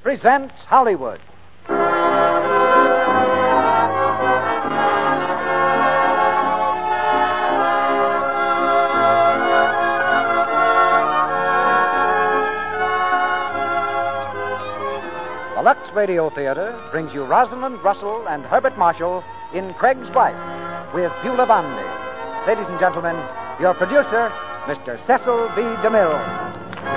presents Hollywood. The Lux Radio Theater brings you Rosalind Russell and Herbert Marshall in Craig's Wife with Beulah Bondi. Ladies and gentlemen, your producer, Mr. Cecil B. DeMille.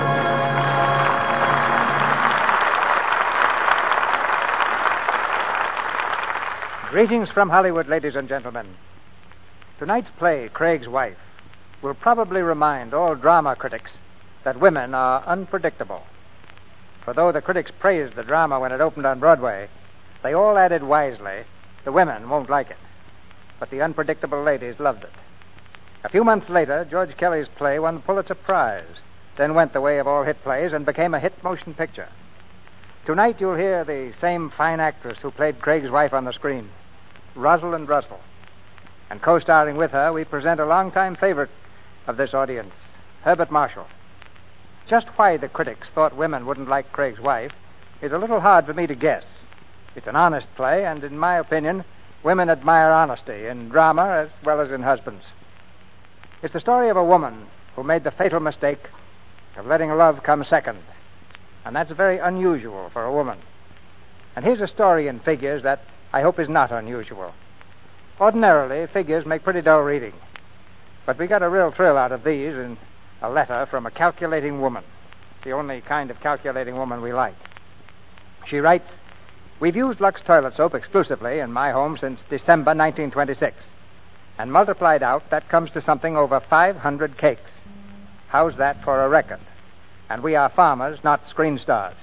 Greetings from Hollywood, ladies and gentlemen. Tonight's play, Craig's Wife, will probably remind all drama critics that women are unpredictable. For though the critics praised the drama when it opened on Broadway, they all added wisely, the women won't like it. But the unpredictable ladies loved it. A few months later, George Kelly's play won the Pulitzer Prize, then went the way of all hit plays and became a hit motion picture. Tonight you'll hear the same fine actress who played Craig's wife on the screen, Rosalind Russell. And co-starring with her, we present a longtime favorite of this audience, Herbert Marshall. Just why the critics thought women wouldn't like Craig's Wife is a little hard for me to guess. It's an honest play, and in my opinion, women admire honesty in drama as well as in husbands. It's the story of a woman who made the fatal mistake of letting love come second. And that's very unusual for a woman. And here's a story in figures that I hope is not unusual. Ordinarily, figures make pretty dull reading. But we got a real thrill out of these in a letter from a calculating woman, the only kind of calculating woman we like. She writes, "We've used Lux toilet soap exclusively in my home since December 1926. And multiplied out, that comes to something over 500 cakes. How's that for a record? And we are farmers, not screen stars."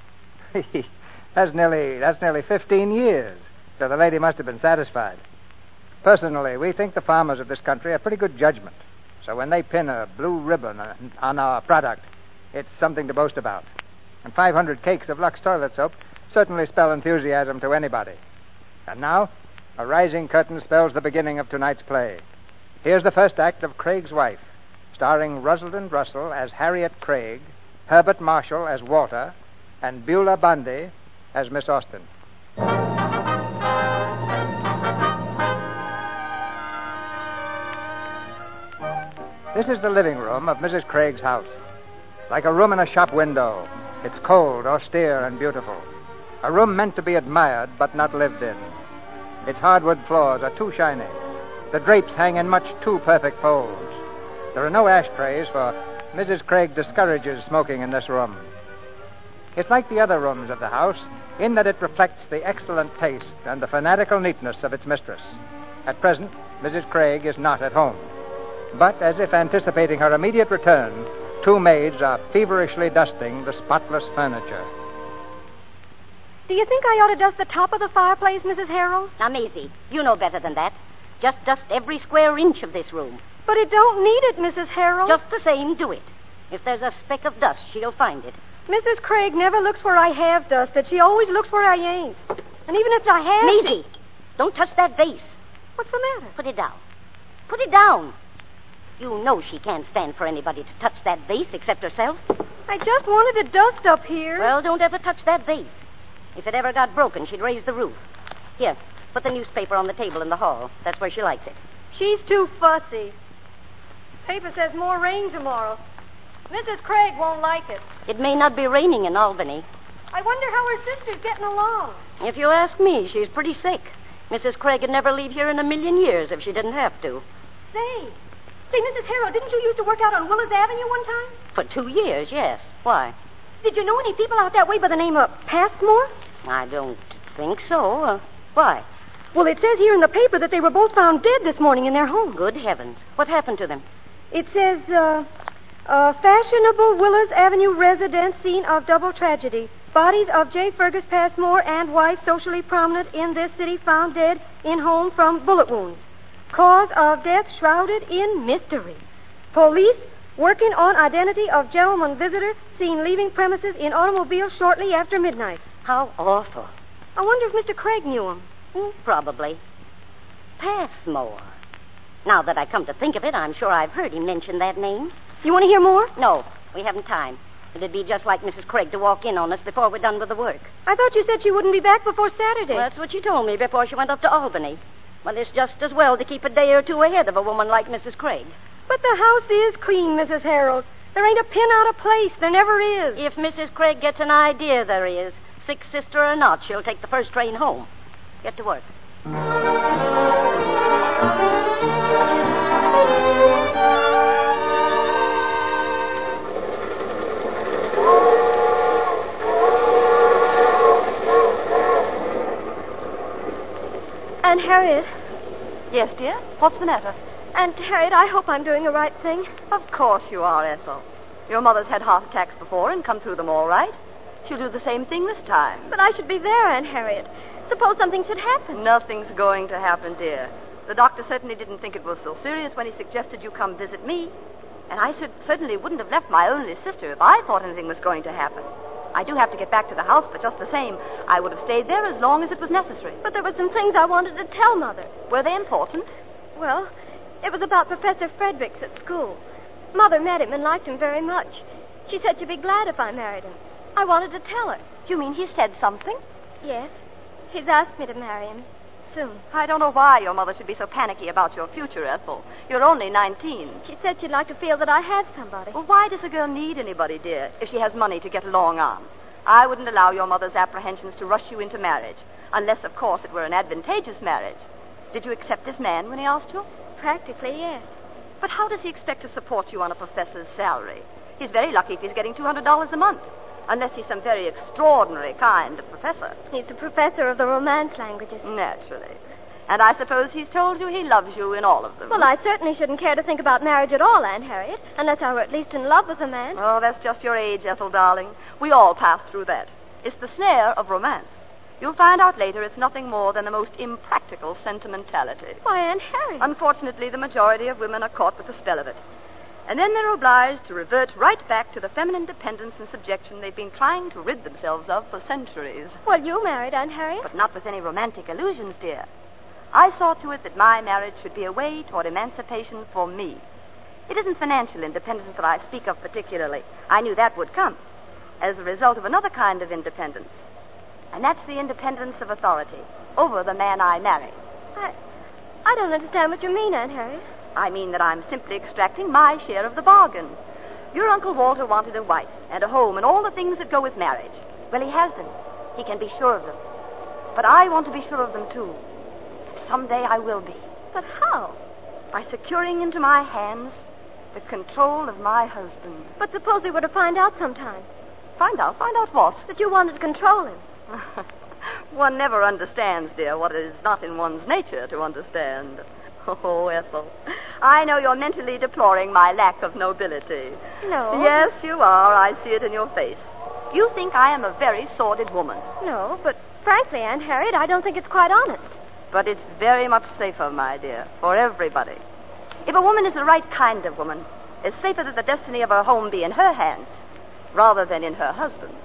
That's nearly 15 years. So the lady must have been satisfied. Personally, we think the farmers of this country have pretty good judgment. So when they pin a blue ribbon on our product, it's something to boast about. And 500 cakes of Lux toilet soap certainly spell enthusiasm to anybody. And now, a rising curtain spells the beginning of tonight's play. Here's the first act of Craig's Wife, starring Rosalind Russell as Harriet Craig, Herbert Marshall as Walter, and Beulah Bondi as Miss Austen. This is the living room of Mrs. Craig's house. Like a room in a shop window, it's cold, austere, and beautiful. A room meant to be admired, but not lived in. Its hardwood floors are too shiny. The drapes hang in much too perfect folds. There are no ashtrays, for Mrs. Craig discourages smoking in this room. It's like the other rooms of the house, in that it reflects the excellent taste and the fanatical neatness of its mistress. At present, Mrs. Craig is not at home. But, as if anticipating her immediate return, two maids are feverishly dusting the spotless furniture. "Do you think I ought to dust the top of the fireplace, Mrs. Harrell?" Now, Maisie, you know better than that. Just dust every square inch of this room. "But it don't need it, Mrs. Harrell." Just the same, do it. If there's a speck of dust, she'll find it. "Mrs. Craig never looks where I have dusted. She always looks where I ain't. And even if I have..." Maisie, don't touch that vase. What's the matter? Put it down. Put it down. You know she can't stand for anybody to touch that vase except herself. I just wanted to dust up here. Well, don't ever touch that vase. If it ever got broken, she'd raise the roof. Here, put the newspaper on the table in the hall. That's where she likes it. She's too fussy. Paper says more rain tomorrow. Mrs. Craig won't like it. It may not be raining in Albany. I wonder how her sister's getting along. If you ask me, she's pretty sick. Mrs. Craig would never leave here in a million years if she didn't have to. Say, Mrs. Harrow, didn't you used to work out on Willis Avenue one time? For 2 years, yes. Why? Did you know any people out that way by the name of Passmore? I don't think so. Why? Well, it says here in the paper that they were both found dead this morning in their home. Good heavens. What happened to them? It says, fashionable Willis Avenue residence scene of double tragedy. Bodies of J. Fergus Passmore and wife socially prominent in this city found dead in home from bullet wounds. Cause of death shrouded in mystery. Police working on identity of gentleman visitor seen leaving premises in automobile shortly after midnight. How awful. I wonder if Mr. Craig knew him. Probably. Passmore. Now that I come to think of it, I'm sure I've heard him mention that name. You want to hear more? No, we haven't time. It'd be just like Mrs. Craig to walk in on us before we're done with the work. I thought you said she wouldn't be back before Saturday. Well, that's what she told me before she went up to Albany. Well, it's just as well to keep a day or two ahead of a woman like Mrs. Craig. But the house is clean, Mrs. Harold. There ain't a pin out of place. There never is. If Mrs. Craig gets an idea there is, sick sister or not, she'll take the first train home. Get to work. Aunt Harriet. Yes, dear? What's the matter? Aunt Harriet, I hope I'm doing the right thing. Of course you are, Ethel. Your mother's had heart attacks before and come through them all right. She'll do the same thing this time. But I should be there, Aunt Harriet. Suppose something should happen. Nothing's going to happen, dear. The doctor certainly didn't think it was so serious when he suggested you come visit me. And I certainly wouldn't have left my only sister if I thought anything was going to happen. I do have to get back to the house, but just the same, I would have stayed there as long as it was necessary. But there were some things I wanted to tell Mother. Were they important? Well, it was about Professor Fredericks at school. Mother met him and liked him very much. She said she'd be glad if I married him. I wanted to tell her. Do you mean he said something? Yes. He's asked me to marry him. Soon. I don't know why your mother should be so panicky about your future, Ethel. You're only 19. She said she'd like to feel that I have somebody. Well, why does a girl need anybody, dear, if she has money to get along on? I wouldn't allow your mother's apprehensions to rush you into marriage, unless, of course, it were an advantageous marriage. Did you accept this man when he asked you? Practically, yes. But how does he expect to support you on a professor's salary? He's very lucky if he's getting $200 a month, unless he's some very extraordinary kind of professor. He's the professor of the Romance languages. Naturally. And I suppose he's told you he loves you in all of them. Well, I certainly shouldn't care to think about marriage at all, Aunt Harriet, unless I were at least in love with a man. Oh, that's just your age, Ethel, darling. We all pass through that. It's the snare of romance. You'll find out later it's nothing more than the most impractical sentimentality. Why, Aunt Harriet. Unfortunately, the majority of women are caught with the spell of it. And then they're obliged to revert right back to the feminine dependence and subjection they've been trying to rid themselves of for centuries. Well, you married, Aunt Harriet. But not with any romantic illusions, dear. I saw to it that my marriage should be a way toward emancipation for me. It isn't financial independence that I speak of particularly. I knew that would come as a result of another kind of independence. And that's the independence of authority over the man I marry. I don't understand what you mean, Aunt Harriet. I mean that I'm simply extracting my share of the bargain. Your Uncle Walter wanted a wife and a home and all the things that go with marriage. Well, he has them. He can be sure of them. But I want to be sure of them, too. Someday I will be. But how? By securing into my hands the control of my husband. But suppose we were to find out sometime. Find out what? That you wanted to control him. One never understands, dear, what is not in one's nature to understand. Oh, Ethel, I know you're mentally deploring my lack of nobility. No. Yes, you are. I see it in your face. You think I am a very sordid woman. No, but frankly, Aunt Harriet, I don't think it's quite honest. But it's very much safer, my dear, for everybody. If a woman is the right kind of woman, it's safer that the destiny of her home be in her hands rather than in her husband's.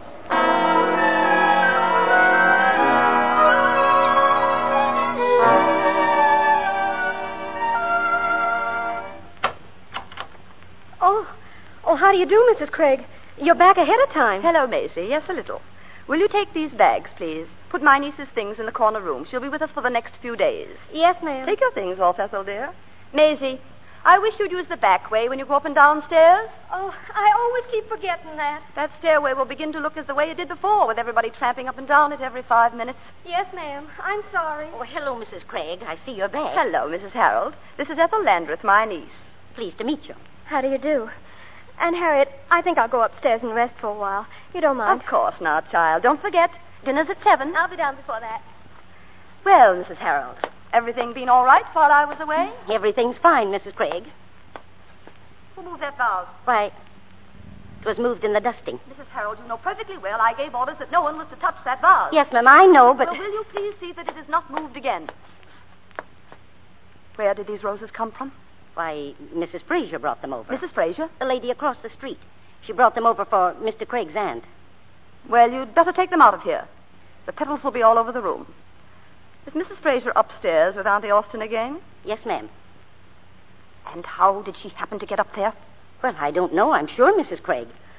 Oh, how do you do, Mrs. Craig? You're back ahead of time. Hello, Maisie. Yes, a little. Will you take these bags, please? Put my niece's things in the corner room. She'll be with us for the next few days. Yes, ma'am. Take your things off, Ethel, dear. Maisie, I wish you'd use the back way when you go up and down stairs. Oh, I always keep forgetting that. That stairway will begin to look as the way it did before, with everybody tramping up and down it every 5 minutes. Yes, ma'am. I'm sorry. Oh, hello, Mrs. Craig. I see you're back. Hello, Mrs. Harold. This is Ethel Landreth, my niece. Pleased to meet you. How do you do? Aunt Harriet, I think I'll go upstairs and rest for a while. You don't mind? Of course not, child. Don't forget, dinner's at 7. I'll be down before that. Well, Mrs. Harold, everything been all right while I was away? Everything's fine, Mrs. Craig. Who moved that vase? Why, it was moved in the dusting. Mrs. Harold, you know perfectly well I gave orders that no one was to touch that vase. Yes, ma'am, I know, but... Well, will you please see that it is not moved again? Where did these roses come from? Why, Mrs. Fraser brought them over. Mrs. Fraser? The lady across the street. She brought them over for Mr. Craig's aunt. Well, you'd better take them out of here. The petals will be all over the room. Is Mrs. Fraser upstairs with Auntie Austin again? Yes, ma'am. And how did she happen to get up there? Well, I don't know, I'm sure, Mrs. Craig.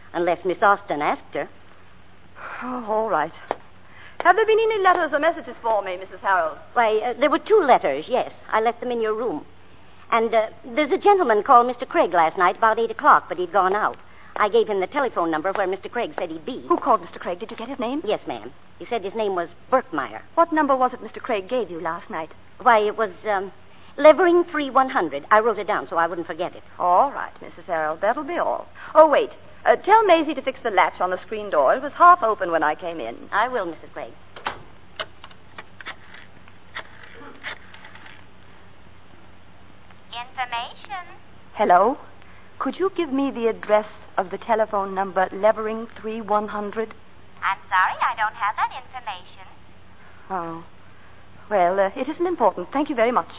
unless Miss Austin asked her. Oh, all right. Have there been any letters or messages for me, Mrs. Harold? Why, there were 2 letters, yes. I left them in your room. And there's a gentleman called Mr. Craig last night about 8 o'clock, but he'd gone out. I gave him the telephone number where Mr. Craig said he'd be. Who called Mr. Craig? Did you get his name? Yes, ma'am. He said his name was Berkmeyer. What number was it Mr. Craig gave you last night? Why, it was Levering 3100. I wrote it down so I wouldn't forget it. All right, Mrs. Harold. That'll be all. Oh, wait. Tell Maisie to fix the latch on the screen door. It was half open when I came in. I will, Mrs. Craig. Information. Hello? Could you give me the address of the telephone number Levering 3100? I'm sorry, I don't have that information. Oh. Well, it isn't important. Thank you very much.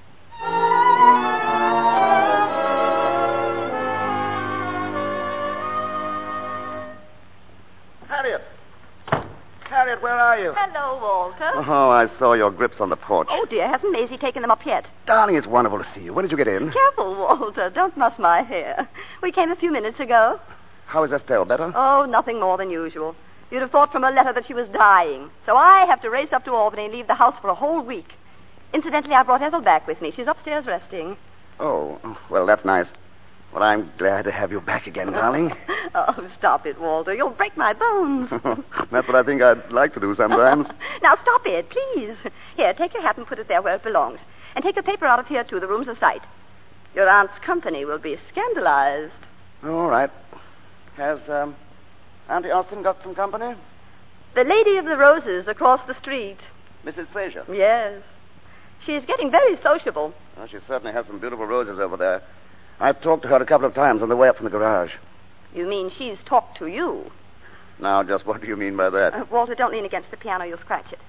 Harriet! Harriet, where are you? Hello, Walter. Oh, I saw your grips on the porch. Oh, dear. Hasn't Maisie taken them up yet? Darling, it's wonderful to see you. When did you get in? Careful, Walter. Don't muss my hair. We came a few minutes ago. How is Estelle? Better? Oh, nothing more than usual. You'd have thought from her letter that she was dying. So I have to race up to Albany and leave the house for a whole week. Incidentally, I brought Ethel back with me. She's upstairs resting. Oh, well, that's nice. Well, I'm glad to have you back again, darling. Oh, stop it, Walter. You'll break my bones. That's what I think I'd like to do sometimes. Now, stop it, please. Here, take your hat and put it there where it belongs. And take the paper out of here, too. The room's a sight. Your aunt's company will be scandalized. All right. Has Auntie Austin got some company? The Lady of the Roses across the street. Mrs. Fraser? Yes. She's getting very sociable. Well, she certainly has some beautiful roses over there. I've talked to her a couple of times on the way up from the garage. You mean she's talked to you? Now, just what do you mean by that? Walter, don't lean against the piano. You'll scratch it.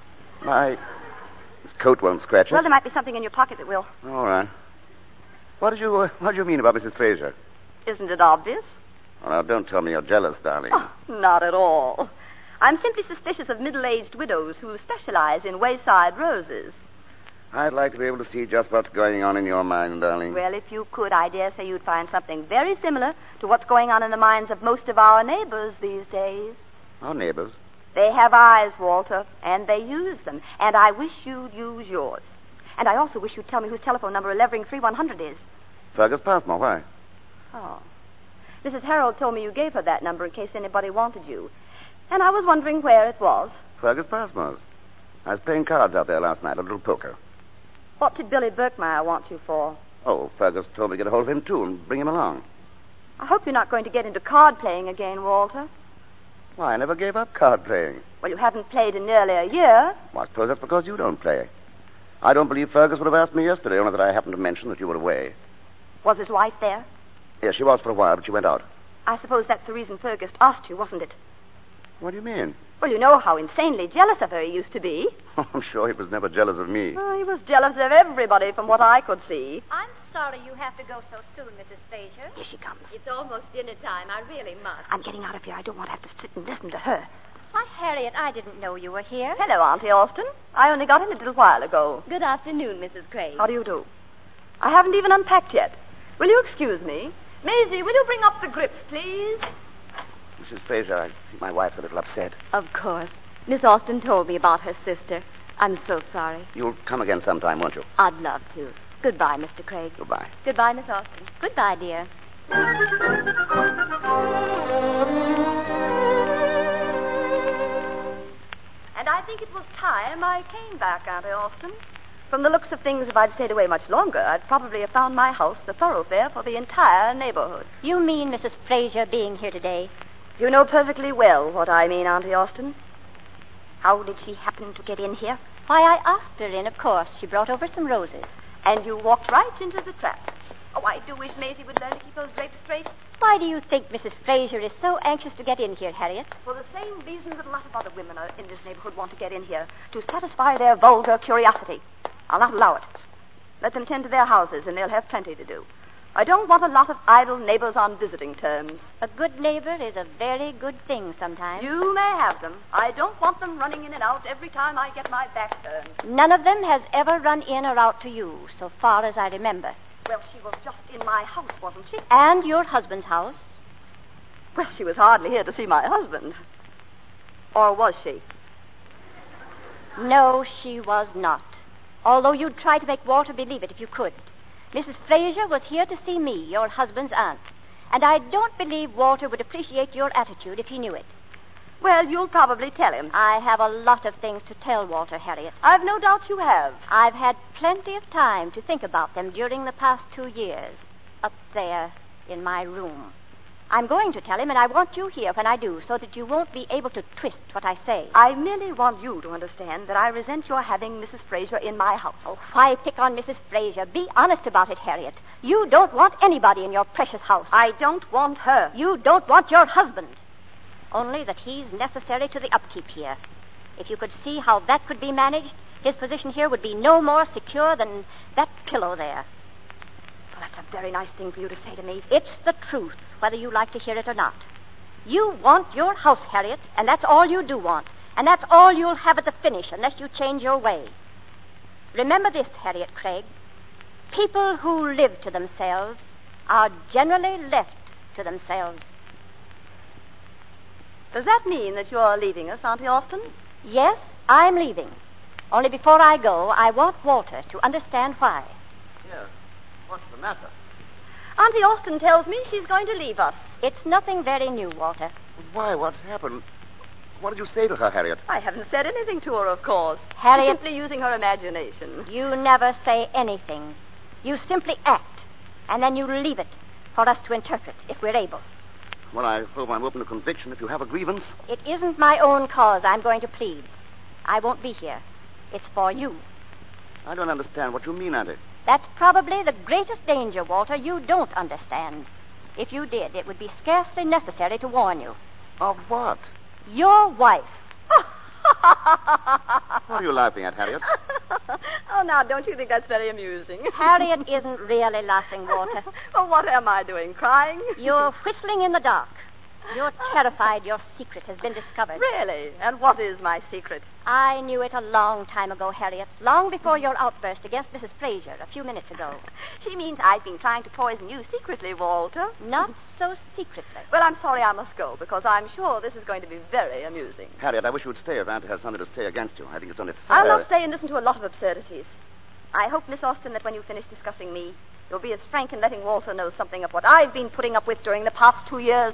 This coat won't scratch it. Well, there might be something in your pocket that will. All right. What did you mean about Mrs. Fraser? Isn't it obvious? Oh, now, don't tell me you're jealous, darling. Oh, not at all. I'm simply suspicious of middle-aged widows who specialize in wayside roses. I'd like to be able to see just what's going on in your mind, darling. Well, if you could, I dare say you'd find something very similar to what's going on in the minds of most of our neighbors these days. Our neighbors? They have eyes, Walter, and they use them. And I wish you'd use yours. And I also wish you'd tell me whose telephone number Levering 3100 is. Fergus Passmore, why? Oh. Mrs. Harold told me you gave her that number in case anybody wanted you. And I was wondering where it was. Fergus Passmore's. I was playing cards out there last night, a little poker. What did Billy Berkmeyer want you for? Oh, Fergus told me to get a hold of him, too, and bring him along. I hope you're not going to get into card playing again, Walter. Why, I never gave up card playing. Well, you haven't played in nearly a year. Well, I suppose that's because you don't play. I don't believe Fergus would have asked me yesterday, only that I happened to mention that you were away. Was his wife there? Yes, she was for a while, but she went out. I suppose that's the reason Fergus asked you, wasn't it? What do you mean? Well, you know how insanely jealous of her he used to be. Oh, I'm sure he was never jealous of me. Oh, he was jealous of everybody from what I could see. I'm sorry you have to go so soon, Mrs. Fraser. Here she comes. It's almost dinner time. I really must. I'm getting out of here. I don't want to have to sit and listen to her. Why, Harriet, I didn't know you were here. Hello, Auntie Austin. I only got in a little while ago. Good afternoon, Mrs. Craig. How do you do? I haven't even unpacked yet. Will you excuse me? Maisie, will you bring up the grips, please? Mrs. Fraser, I think my wife's a little upset. Of course. Miss Austin told me about her sister. I'm so sorry. You'll come again sometime, won't you? I'd love to. Goodbye, Mr. Craig. Goodbye. Goodbye, Miss Austin. Goodbye, dear. And I think it was time I came back, Auntie Austin. From the looks of things, if I'd stayed away much longer, I'd probably have found my house the thoroughfare for the entire neighborhood. You mean Mrs. Fraser being here today? You know perfectly well what I mean, Auntie Austin. How did she happen to get in here? Why, I asked her in, of course. She brought over some roses. And you walked right into the trap. Oh, I do wish Maisie would learn to keep those drapes straight. Why do you think Mrs. Fraser is so anxious to get in here, Harriet? For the same reason that a lot of other women in this neighborhood want to get in here, to satisfy their vulgar curiosity. I'll not allow it. Let them tend to their houses, and they'll have plenty to do. I don't want a lot of idle neighbors on visiting terms. A good neighbor is a very good thing sometimes. You may have them. I don't want them running in and out every time I get my back turned. None of them has ever run in or out to you, so far as I remember. Well, she was just in my house, wasn't she? And your husband's house. Well, she was hardly here to see my husband. Or was she? No, she was not. Although you'd try to make Walter believe it if you could. Mrs. Fraser was here to see me, your husband's aunt. And I don't believe Walter would appreciate your attitude if he knew it. Well, you'll probably tell him. I have a lot of things to tell Walter, Harriet. I've no doubt you have. I've had plenty of time to think about them during the past 2 years. Up there in my room. I'm going to tell him, and I want you here when I do, so that you won't be able to twist what I say. I merely want you to understand that I resent your having Mrs. Fraser in my house. Oh, why pick on Mrs. Fraser? Be honest about it, Harriet. You don't want anybody in your precious house. I don't want her. You don't want your husband. Only that he's necessary to the upkeep here. If you could see how that could be managed, his position here would be no more secure than that pillow there. Well, that's a very nice thing for you to say to me. It's the truth, whether you like to hear it or not. You want your house, Harriet, and that's all you do want. And that's all you'll have at the finish, unless you change your way. Remember this, Harriet Craig. People who live to themselves are generally left to themselves. Does that mean that you're leaving us, Auntie Austin? Yes, I'm leaving. Only before I go, I want Walter to understand why. Yes. What's the matter? Auntie Austin tells me she's going to leave us. It's nothing very new, Walter. Why? What's happened? What did you say to her, Harriet? I haven't said anything to her, of course. Harriet... Simply using her imagination. You never say anything. You simply act, and then you leave it for us to interpret, if we're able. Well, I hope I'm open to conviction if you have a grievance. It isn't my own cause I'm going to plead. I won't be here. It's for you. I don't understand what you mean, Auntie. That's probably the greatest danger, Walter, you don't understand. If you did, it would be scarcely necessary to warn you. Of what? Your wife. What are you laughing at, Harriet? Oh, now, don't you think that's very amusing? Harriet isn't really laughing, Walter. Well, what am I doing, crying? You're whistling in the dark. You're terrified your secret has been discovered. Really? And what is my secret? I knew it a long time ago, Harriet. Long before your outburst against Mrs. Fraser a few minutes ago. She means I've been trying to poison you secretly, Walter. Not so secretly. Well, I'm sorry I must go, because I'm sure this is going to be very amusing. Harriet, I wish you would stay if Auntie has something to say against you. I think it's only fair. I'll not stay and listen to a lot of absurdities. I hope, Miss Austin, that when you finish discussing me, you'll be as frank in letting Walter know something of what I've been putting up with during the past 2 years.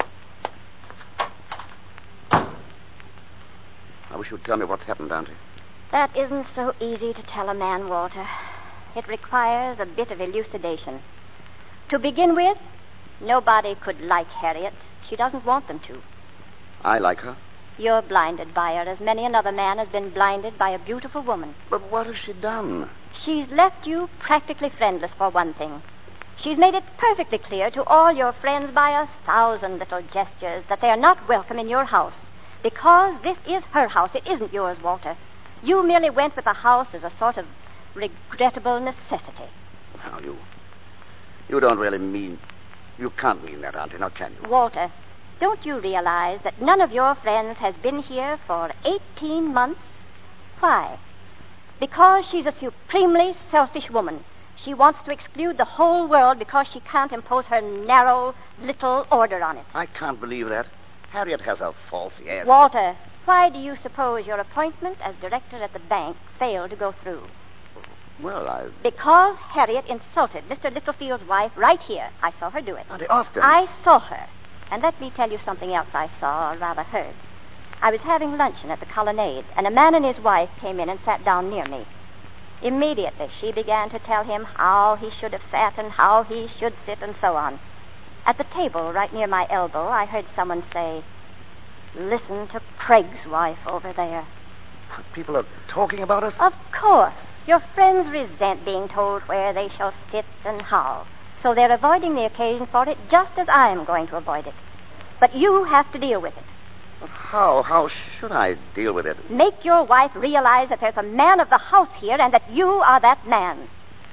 I wish you'd tell me what's happened, Auntie. That isn't so easy to tell a man, Walter. It requires a bit of elucidation. To begin with, nobody could like Harriet. She doesn't want them to. I like her. You're blinded by her, as many another man has been blinded by a beautiful woman. But what has she done? She's left you practically friendless, for one thing. She's made it perfectly clear to all your friends by 1,000 little gestures that they are not welcome in your house. Because this is her house. It isn't yours, Walter. You merely went with the house as a sort of regrettable necessity. Now, you don't really mean... You can't mean that, Auntie, now can you? Walter, don't you realize that none of your friends has been here for 18 months? Why? Because she's a supremely selfish woman. She wants to exclude the whole world because she can't impose her narrow little order on it. I can't believe that. Harriet has her faults, yes. Walter, why do you suppose your appointment as director at the bank failed to go through? Well, Because Harriet insulted Mr. Littlefield's wife right here. I saw her do it. Auntie Austin. I saw her. And let me tell you something else I saw, or rather heard. I was having luncheon at the Colonnade, and a man and his wife came in and sat down near me. Immediately, she began to tell him how he should have sat and how he should sit and so on. At the table right near my elbow, I heard someone say, "Listen to Craig's wife over there." People are talking about us? Of course. Your friends resent being told where they shall sit and how. So they're avoiding the occasion for it just as I'm going to avoid it. But you have to deal with it. How? How should I deal with it? Make your wife realize that there's a man of the house here and that you are that man.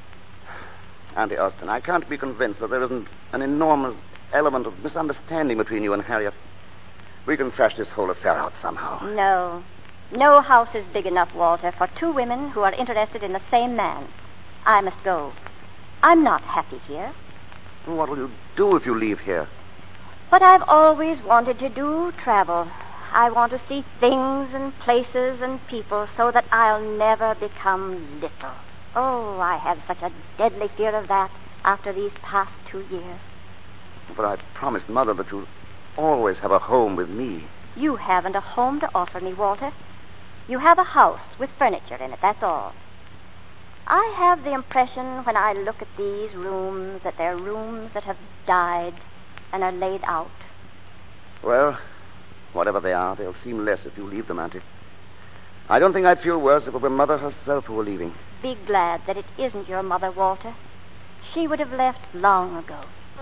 Auntie Austin, I can't be convinced that there isn't an enormous element of misunderstanding between you and Harriet. We can thrash this whole affair out somehow. No. No house is big enough, Walter, for 2 women who are interested in the same man. I must go. I'm not happy here. What will you do if you leave here? What I've always wanted to do, travel. I want to see things and places and people so that I'll never become little. Oh, I have such a deadly fear of that after these past 2 years. But I promised Mother that you'd always have a home with me. You haven't a home to offer me, Walter. You have a house with furniture in it, that's all. I have the impression when I look at these rooms that they're rooms that have died and are laid out. Well, whatever they are, they'll seem less if you leave them, Auntie. I don't think I'd feel worse if it were Mother herself who were leaving. Be glad that it isn't your mother, Walter. She would have left long ago.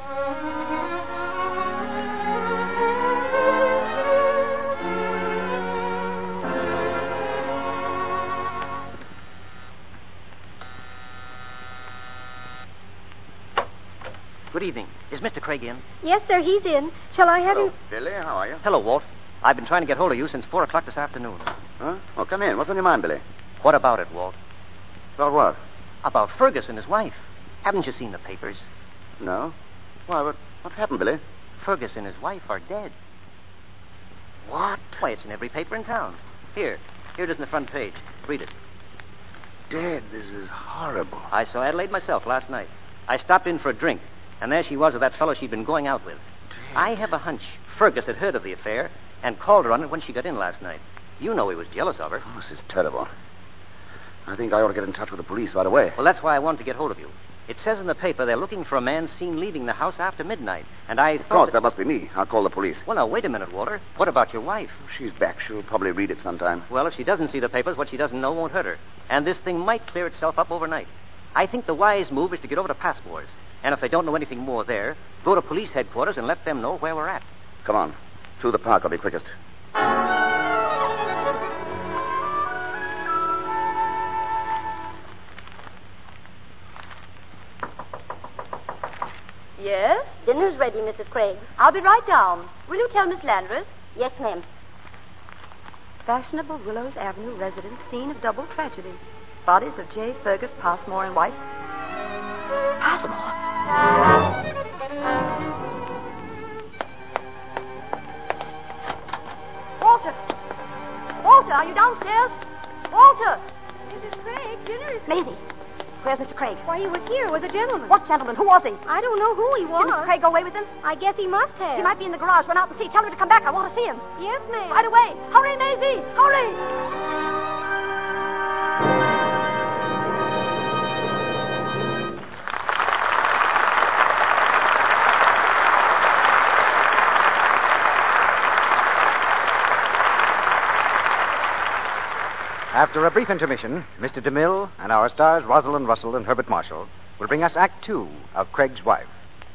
Good evening. Is Mr. Craig in? Yes, sir, he's in. Shall I have Hello, him? Billy. How are you? Hello, Walt. I've been trying to get hold of you since 4 o'clock this afternoon. Huh? Oh, come in. What's on your mind, Billy? What about it, Walt? About what? About Fergus and his wife. Haven't you seen the papers? No. Why, what's happened, Billy? Fergus and his wife are dead. What? Why, it's in every paper in town. Here it is in the front page. Read it. Dead. This is horrible. I saw Adelaide myself last night. I stopped in for a drink, and there she was with that fellow she'd been going out with. Dead. I have a hunch Fergus had heard of the affair and called her on it when she got in last night. You know he was jealous of her. Oh, this is terrible. I think I ought to get in touch with the police right away. Well, that's why I wanted to get hold of you. It says in the paper they're looking for a man seen leaving the house after midnight, and I thought... Of course, that must be me. I'll call the police. Well, now, wait a minute, Walter. What about your wife? She's back. She'll probably read it sometime. Well, if she doesn't see the papers, what she doesn't know won't hurt her. And this thing might clear itself up overnight. I think the wise move is to get over to Passmore's. And if they don't know anything more there, go to police headquarters and let them know where we're at. Come on. Through the park will be quickest. Yes? Dinner's ready, Mrs. Craig. I'll be right down. Will you tell Miss Landreth? Yes, ma'am. Fashionable Willows Avenue residence, scene of double tragedy. Bodies of J. Fergus Passmore and wife. Passmore? Walter! Walter, are you downstairs? Walter! Mrs. Craig, dinner is... Maisie, where's Mr. Craig? Why, he was here with a gentleman. What gentleman? Who was he? I don't know who he was. Did Mr. Craig go away with him? I guess he must have. He might be in the garage. Run out and see. Tell him to come back. I want to see him. Yes, ma'am. Right away. Hurry, Maisie! Hurry! After a brief intermission, Mr. DeMille and our stars Rosalind Russell and Herbert Marshall will bring us Act 2 of Craig's Wife.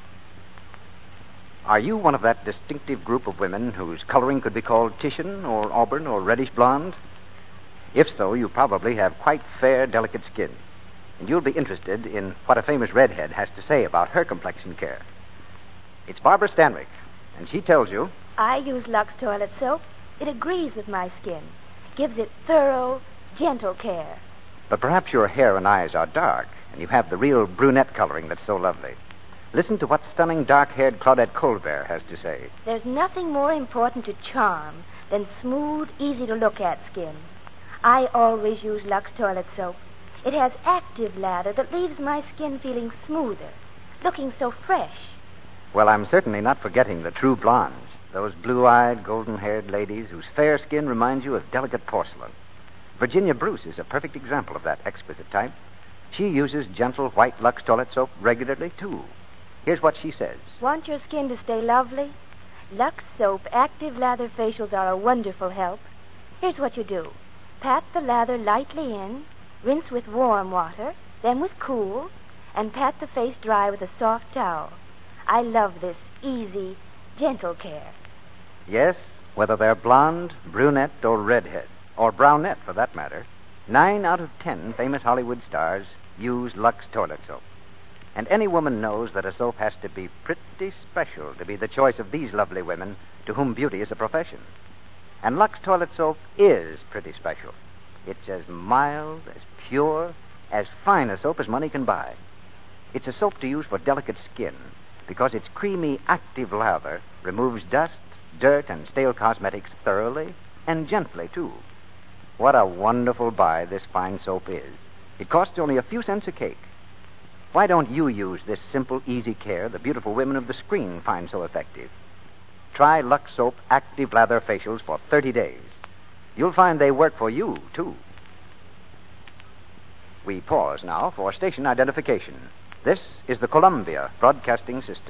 Are you one of that distinctive group of women whose coloring could be called Titian or auburn or reddish blonde? If so, you probably have quite fair, delicate skin. And you'll be interested in what a famous redhead has to say about her complexion care. It's Barbara Stanwyck, and she tells you... I use Lux toilet soap. It agrees with my skin. Gives it thorough, gentle care. But perhaps your hair and eyes are dark, and you have the real brunette coloring that's so lovely. Listen to what stunning dark-haired Claudette Colbert has to say. There's nothing more important to charm than smooth, easy-to-look-at skin. I always use Lux toilet soap. It has active lather that leaves my skin feeling smoother, looking so fresh. Well, I'm certainly not forgetting the true blondes, those blue-eyed, golden-haired ladies whose fair skin reminds you of delicate porcelain. Virginia Bruce is a perfect example of that exquisite type. She uses gentle white Lux toilet soap regularly, too. Here's what she says. Want your skin to stay lovely? Lux Soap Active Lather Facials are a wonderful help. Here's what you do. Pat the lather lightly in, rinse with warm water, then with cool, and pat the face dry with a soft towel. I love this easy, gentle care. Yes, whether they're blonde, brunette, or redhead, or brownette for that matter, 9 out of 10 famous Hollywood stars use Lux toilet soap. And any woman knows that a soap has to be pretty special to be the choice of these lovely women to whom beauty is a profession. And Lux toilet soap is pretty special. It's as mild, as pure, as fine a soap as money can buy. It's a soap to use for delicate skin, because its creamy, active lather removes dust, dirt, and stale cosmetics thoroughly and gently, too. What a wonderful buy this fine soap is. It costs only a few cents a cake. Why don't you use this simple, easy care the beautiful women of the screen find so effective? Try Lux Soap Active Lather Facials for 30 days. You'll find they work for you, too. We pause now for station identification. This is the Columbia Broadcasting System.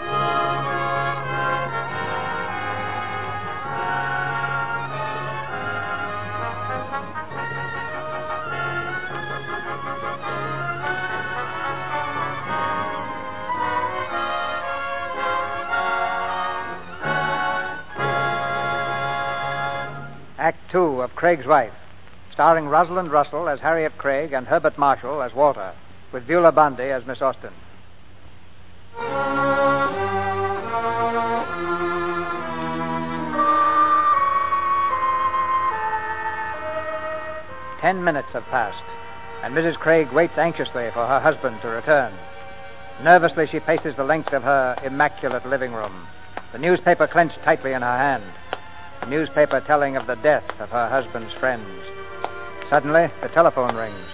Act 2 of Craig's Wife, starring Rosalind Russell as Harriet Craig and Herbert Marshall as Walter, with Beulah Bondi as Miss Austen. "10 minutes have passed, and Mrs. Craig waits anxiously for her husband to return. Nervously, she paces the length of her immaculate living room, the newspaper clenched tightly in her hand, the newspaper telling of the death of her husband's friends. Suddenly, the telephone rings.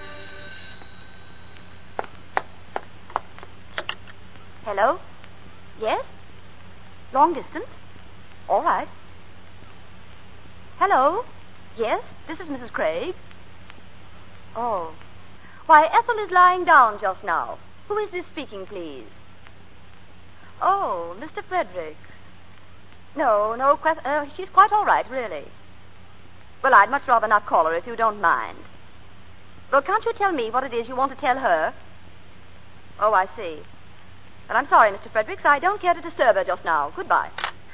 Hello? Yes? Long distance? All right. Hello? Yes, this is Mrs. Craig. Oh. Why, Ethel is lying down just now. Who is this speaking, please? Oh, Mr. Fredericks. No, she's quite all right, really. Well, I'd much rather not call her if you don't mind. Well, can't you tell me what it is you want to tell her? Oh, I see. Well, I'm sorry, Mr. Fredericks. I don't care to disturb her just now. Goodbye.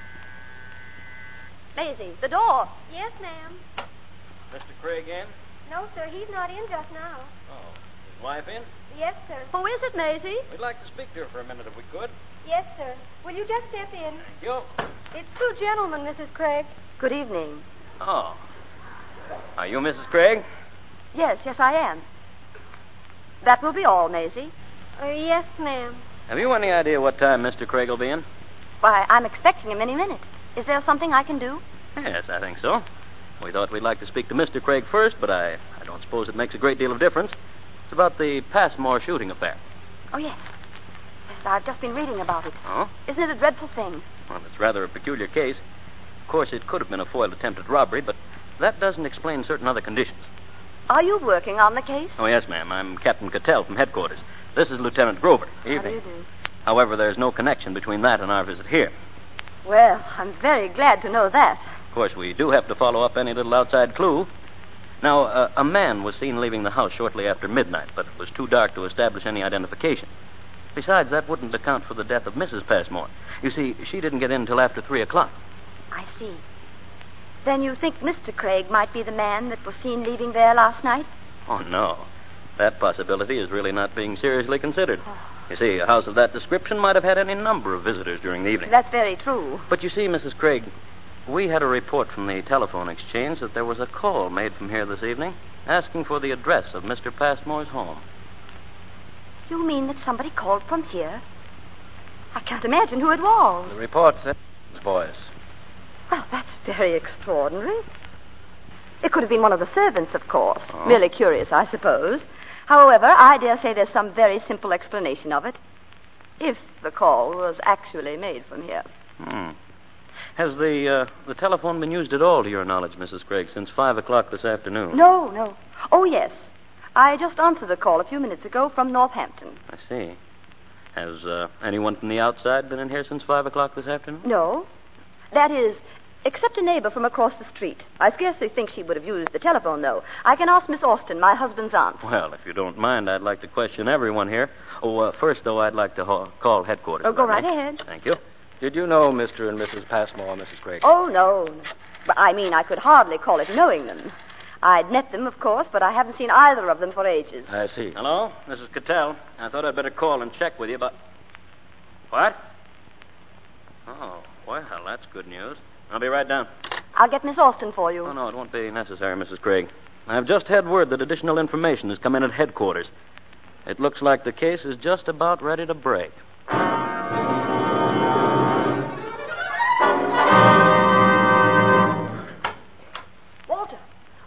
Maisie, the door. Yes, ma'am. Mr. Craig in? No, sir, he's not in just now. Oh. His wife in? Yes, sir. Who is it, Maisie? We'd like to speak to her for a minute if we could. Yes, sir. Will you just step in? Thank you. It's two gentlemen, Mrs. Craig. Good evening. Oh. Are you Mrs. Craig? Yes, I am. That will be all, Maisie. Yes, ma'am. Have you any idea what time Mr. Craig will be in? Why, I'm expecting him any minute. Is there something I can do? Yes, I think so. We thought we'd like to speak to Mr. Craig first, but I don't suppose it makes a great deal of difference. It's about the Passmore shooting affair. Oh, yes. Yes, I've just been reading about it. Oh? Isn't it a dreadful thing? Well, it's rather a peculiar case. Of course, it could have been a foiled attempted robbery, but that doesn't explain certain other conditions. Are you working on the case? Oh, yes, ma'am. I'm Captain Cattell from headquarters. This is Lieutenant Grover. Evening. How do you do? However, there's no connection between that and our visit here. Well, I'm very glad to know that. Of course, we do have to follow up any little outside clue. Now, a man was seen leaving the house shortly after midnight, but it was too dark to establish any identification. Besides, that wouldn't account for the death of Mrs. Passmore. You see, she didn't get in until after 3 o'clock. I see. Then you think Mr. Craig might be the man that was seen leaving there last night? Oh, no. That possibility is really not being seriously considered. You see, a house of that description might have had any number of visitors during the evening. That's very true. But you see, Mrs. Craig, we had a report from the telephone exchange that there was a call made from here this evening asking for the address of Mr. Passmore's home. You mean that somebody called from here? I can't imagine who it was. The report said his voice. Well, that's very extraordinary. It could have been one of the servants, of course. Oh. Merely curious, I suppose. However, I dare say there's some very simple explanation of it. If the call was actually made from here. Has the telephone been used at all, to your knowledge, Mrs. Craig, since 5 o'clock this afternoon? No. Oh, yes. I just answered a call a few minutes ago from Northampton. I see. Has anyone from the outside been in here since 5 o'clock this afternoon? No. That is, except a neighbor from across the street. I scarcely think she would have used the telephone, though. I can ask Miss Austen, my husband's aunt. Well, if you don't mind, I'd like to question everyone here. First, though, I'd like to call headquarters. Oh, go right ahead. Thank you. Did you know Mr. and Mrs. Passmore, Mrs. Craig? Oh, no. But I mean, I could hardly call it knowing them. I'd met them, of course, but I haven't seen either of them for ages. I see. Hello? This is Cattell. I thought I'd better call and check with you about... What? Oh, well, that's good news. I'll be right down. I'll get Miss Austen for you. Oh, no, it won't be necessary, Mrs. Craig. I've just had word that additional information has come in at headquarters. It looks like the case is just about ready to break.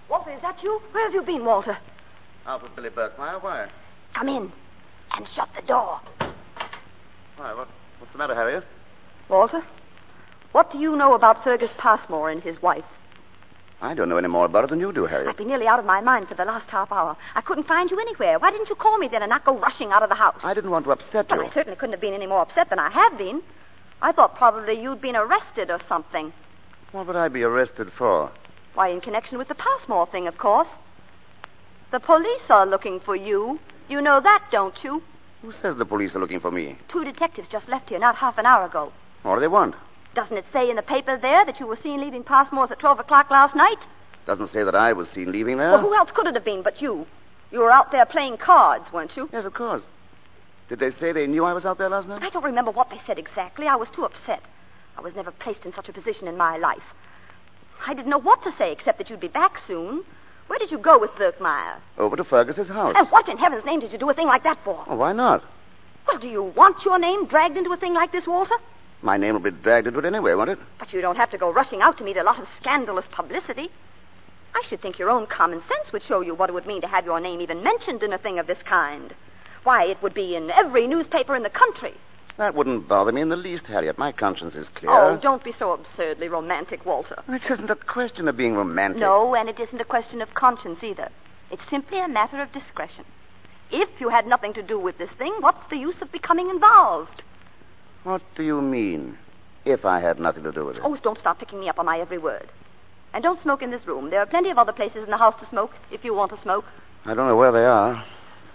Walter, is that you? Where have you been, Walter? Out with Billy Berkmeyer. Why? Come in and shut the door. Why, what's the matter, Harriet? Walter, what do you know about Fergus Passmore and his wife? I don't know any more about it than you do, Harriet. I've been nearly out of my mind for the last half hour. I couldn't find you anywhere. Why didn't you call me then and not go rushing out of the house? I didn't want to upset you. Well, I certainly couldn't have been any more upset than I have been. I thought probably you'd been arrested or something. What would I be arrested for? Why, in connection with the Passmore thing, of course. The police are looking for you. You know that, don't you? Who says the police are looking for me? 2 detectives just left here not half an hour ago. What do they want? Doesn't it say in the paper there that you were seen leaving Passmore's at 12 o'clock last night? Doesn't say that I was seen leaving there. Well, who else could it have been but you? You were out there playing cards, weren't you? Yes, of course. Did they say they knew I was out there last night? I don't remember what they said exactly. I was too upset. I was never placed in such a position in my life. I didn't know what to say except that you'd be back soon. Where did you go with Berkmeyer? Over to Fergus's house. And what in heaven's name did you do a thing like that for? Oh, why not? Well, do you want your name dragged into a thing like this, Walter? My name will be dragged into it anyway, won't it? But you don't have to go rushing out to meet a lot of scandalous publicity. I should think your own common sense would show you what it would mean to have your name even mentioned in a thing of this kind. Why, it would be in every newspaper in the country. That wouldn't bother me in the least, Harriet. My conscience is clear. Oh, don't be so absurdly romantic, Walter. It isn't a question of being romantic. No, and it isn't a question of conscience either. It's simply a matter of discretion. If you had nothing to do with this thing, what's the use of becoming involved? What do you mean, if I had nothing to do with it? Oh, don't stop picking me up on my every word. And don't smoke in this room. There are plenty of other places in the house to smoke, if you want to smoke. I don't know where they are.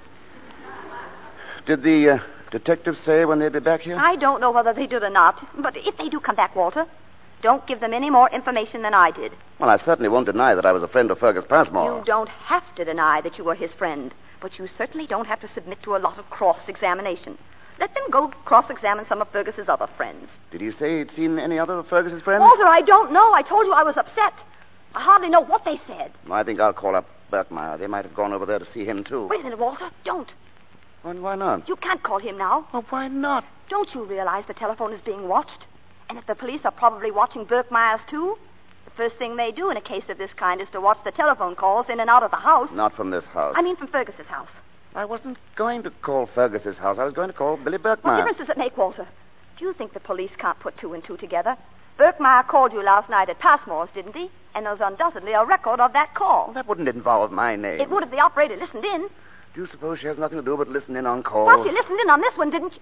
Did the detectives say when they'd be back here? I don't know whether they did or not. But if they do come back, Walter, don't give them any more information than I did. Well, I certainly won't deny that I was a friend of Fergus Passmore. You don't have to deny that you were his friend. But you certainly don't have to submit to a lot of cross-examination. Let them go cross-examine some of Fergus's other friends. Did he say he'd seen any other of Fergus's friends? Walter, I don't know. I told you I was upset. I hardly know what they said. I think I'll call up Berkmeyer. They might have gone over there to see him, too. Wait a minute, Walter. Don't. Why not? You can't call him now. Oh, why not? Don't you realize the telephone is being watched? And if the police are probably watching Berkmeyer's, too? The first thing they do in a case of this kind is to watch the telephone calls in and out of the house. Not from this house. I mean from Fergus's house. I wasn't going to call Fergus's house. I was going to call Billy Berkmeyer. What difference does it make, Walter? Do you think the police can't put 2 and 2 together? Berkmeyer called you last night at Passmore's, didn't he? And there's undoubtedly a record of that call. Well, that wouldn't involve my name. It would if the operator listened in. Do you suppose she has nothing to do but listen in on calls? Well, she listened in on this one, didn't she?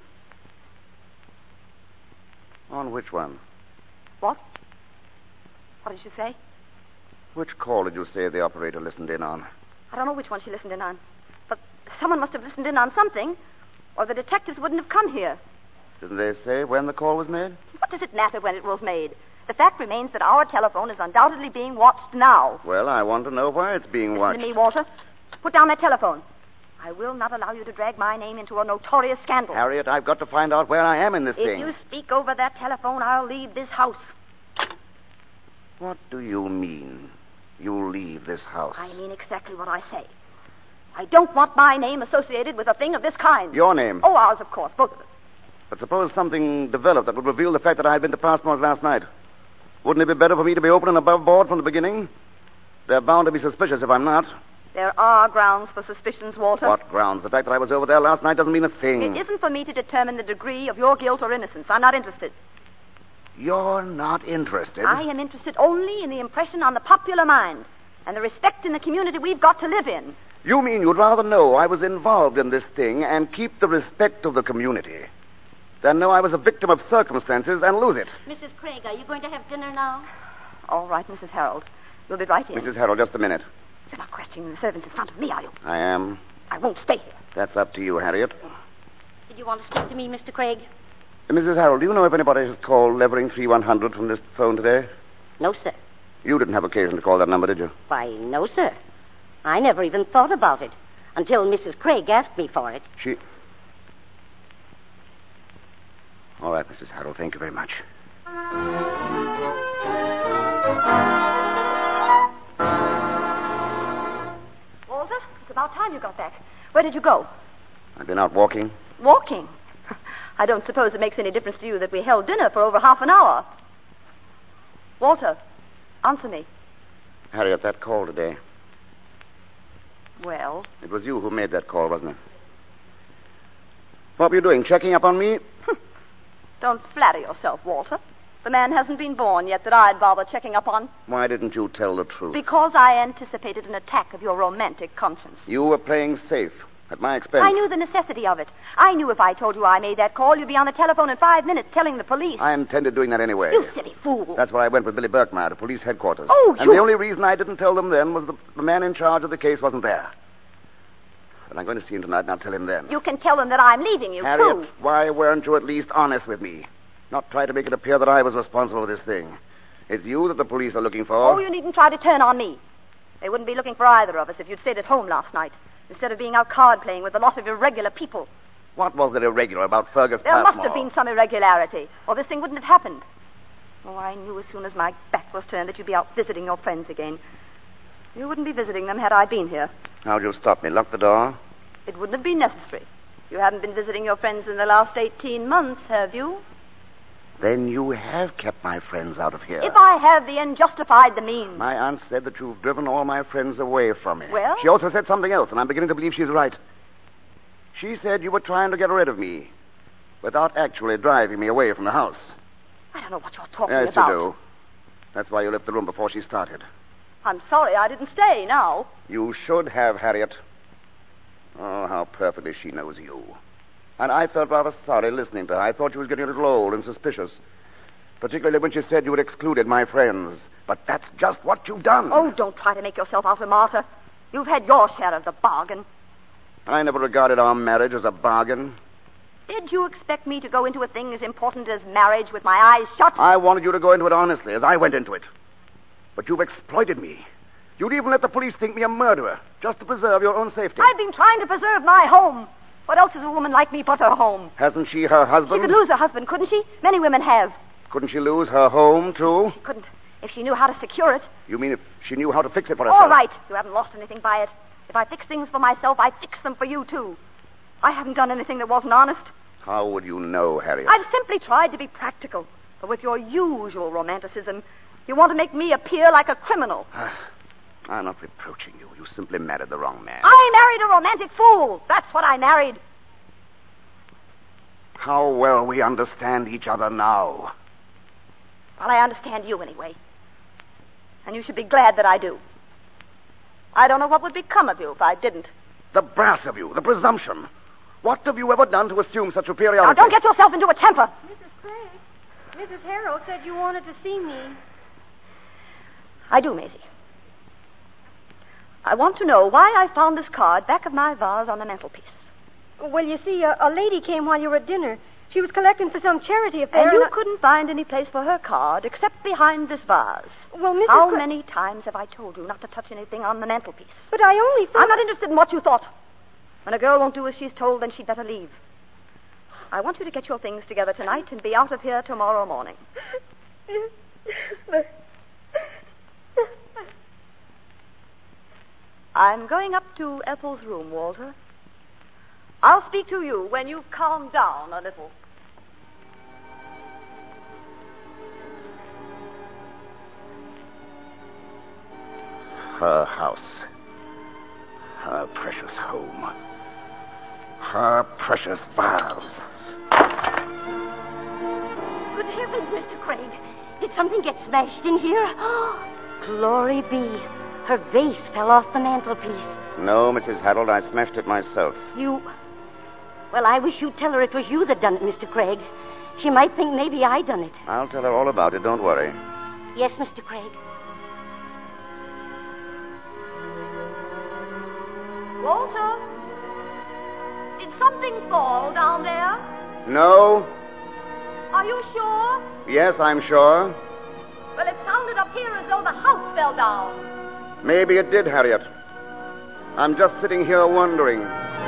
On which one? What? What did you say? Which call did you say the operator listened in on? I don't know which one she listened in on. But someone must have listened in on something, or the detectives wouldn't have come here. Didn't they say when the call was made? What does it matter when it was made? The fact remains that our telephone is undoubtedly being watched now. Well, I want to know why it's being watched. Listen to me, Walter. Put down that telephone. I will not allow you to drag my name into a notorious scandal. Harriet, I've got to find out where I am in this thing. If you speak over that telephone, I'll leave this house. What do you mean, you'll leave this house? I mean exactly what I say. I don't want my name associated with a thing of this kind. Your name? Oh, ours, of course, both of us. But suppose something developed that would reveal the fact that I had been to Passmore's last night. Wouldn't it be better for me to be open and above board from the beginning? They're bound to be suspicious if I'm not. There are grounds for suspicions, Walter. What grounds? The fact that I was over there last night doesn't mean a thing. It isn't for me to determine the degree of your guilt or innocence. I'm not interested. You're not interested? I am interested only in the impression on the popular mind and the respect in the community we've got to live in. You mean you'd rather know I was involved in this thing and keep the respect of the community than know I was a victim of circumstances and lose it? Mrs. Craig, are you going to have dinner now? All right, Mrs. Harold. You'll be right in. Mrs. Harold, just a minute. You're not questioning the servants in front of me, are you? I am. I won't stay here. That's up to you, Harriet. Did you want to speak to me, Mr. Craig? Mrs. Harold, do you know if anybody has called Levering 3100 from this phone today? No, sir. You didn't have occasion to call that number, did you? Why, no, sir. I never even thought about it until Mrs. Craig asked me for it. She... All right, Mrs. Harold, thank you very much. Walter, it's about time you got back. Where did you go? I've been out walking. Walking? I don't suppose it makes any difference to you that we held dinner for over half an hour. Walter, answer me. Harriet, that call today. Well? It was you who made that call, wasn't it? What were you doing, checking up on me? Don't flatter yourself, Walter. The man hasn't been born yet that I'd bother checking up on. Why didn't you tell the truth? Because I anticipated an attack of your romantic conscience. You were playing safe at my expense. I knew the necessity of it. I knew if I told you I made that call, you'd be on the telephone in 5 minutes telling the police. I intended doing that anyway. You silly fool. That's why I went with Billy Birkmeyer to police headquarters. Oh, And the only reason I didn't tell them then was the man in charge of the case wasn't there. But I'm going to see him tonight, and I'll tell him then. You can tell him that I'm leaving you, Harriet, too. why weren't you at least honest with me? Not try to make it appear that I was responsible for this thing. It's you that the police are looking for. Oh, you needn't try to turn on me. They wouldn't be looking for either of us if you'd stayed at home last night, instead of being out card-playing with a lot of irregular people. What was there irregular about Fergus There Passmore? must have been some irregularity, or this thing wouldn't have happened. Oh, I knew as soon as my back was turned that you'd be out visiting your friends again. You wouldn't be visiting them had I been here. How'd you stop me? Lock the door? It wouldn't have been necessary. You haven't been visiting your friends in the last 18 months, have you? Then you have kept my friends out of here. If I have the end justified the means. My aunt said that you've driven all my friends away from me. Well? She also said something else, and I'm beginning to believe she's right. She said you were trying to get rid of me without actually driving me away from the house. I don't know what you're talking Yes, about. you do. That's why you left the room before she started. I'm sorry I didn't stay now. You should have, Harriet. Oh, how perfectly she knows you. And I felt rather sorry listening to her. I thought she was getting a little old and suspicious. Particularly when she said you had excluded my friends. But that's just what you've done. Oh, don't try to make yourself out a martyr. You've had your share of the bargain. I never regarded our marriage as a bargain. Did you expect me to go into a thing as important as marriage with my eyes shut? I wanted you to go into it honestly, as I went into it. But you've exploited me. You'd even let the police think me a murderer, just to preserve your own safety. I've been trying to preserve my home. What else is a woman like me but her home? Hasn't she her husband? She could lose her husband, couldn't she? Many women have. Couldn't she lose her home, too? She couldn't, if she knew how to secure it. You mean if she knew how to fix it for herself? All right. You haven't lost anything by it. If I fix things for myself, I fix them for you, too. I haven't done anything that wasn't honest. How would you know, Harriet? I've simply tried to be practical. But with your usual romanticism, you want to make me appear like a criminal. I'm not reproaching you. You simply married the wrong man. I married a romantic fool. That's what I married. How well we understand each other now. Well, I understand you anyway. And you should be glad that I do. I don't know what would become of you if I didn't. The brass of you, the presumption. What have you ever done to assume such superiority? Now, don't get yourself into a temper. Mrs. Craig, Mrs. Harrow said you wanted to see me. I do, Maisie. I want to know why I found this card back of my vase on the mantelpiece. Well, you see, a lady came while you were at dinner. She was collecting for some charity affair. And you couldn't find any place for her card except behind this vase. Well, Mrs. How many times have I told you not to touch anything on the mantelpiece? But I only thought... I'm not interested in what you thought. When a girl won't do as she's told, then she'd better leave. I want you to get your things together tonight and be out of here tomorrow morning. I'm going up to Ethel's room, Walter. I'll speak to you when you've calmed down a little. Her house. Her precious home. Her precious vase. Good heavens, Mr. Craig. Did something get smashed in here? Glory be. Her vase fell off the mantelpiece. No, Mrs. Harold, I smashed it myself. You... Well, I wish you'd tell her it was you that done it, Mr. Craig. She might think maybe I done it. I'll tell her all about it, don't worry. Yes, Mr. Craig. Walter? Did something fall down there? No. Are you sure? Yes, I'm sure. Well, it sounded up here as though the house fell down. Maybe it did, Harriet. I'm just sitting here wondering.